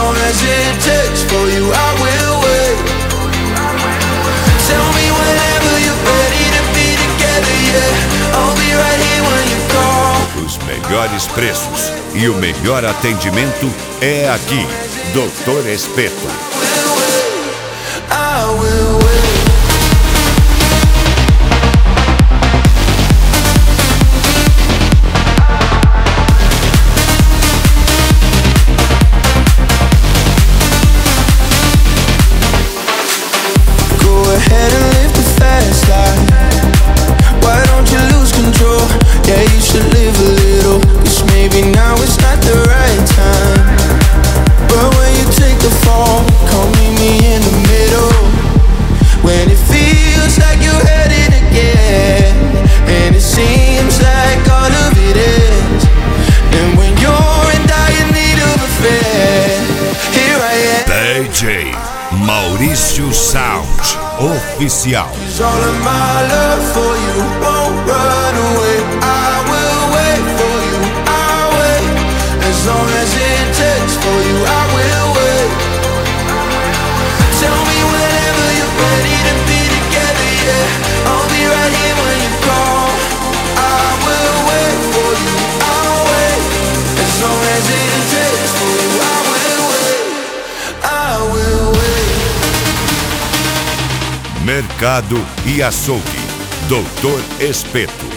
long as it takes for you, I will wait. Tell me whenever you're ready to be together, yeah. I'll be right here when you call. Os melhores preços e o melhor atendimento é aqui. Dr. Espeto. I will wait. Ahead and live the fast life. Why don't you lose control? Yeah, you should live a little. 'Cause maybe now it's not the right time. But when you take the fall, come meet me in the middle. When it feels like you're headed again, and it seems like all of it is. And when you're in dire need of a friend, here I am. DJ Maurício Sound Oficial. All of my love for you won't run away. I will wait for you, I'll wait. As long as it takes for you, I will wait. Tell me whenever you're ready to be together, yeah. I'll be right here when you call. I will wait for you, I'll wait. As long as it takes for you, I will wait. I will wait. Mercado e Açougue. Dr. Espeto.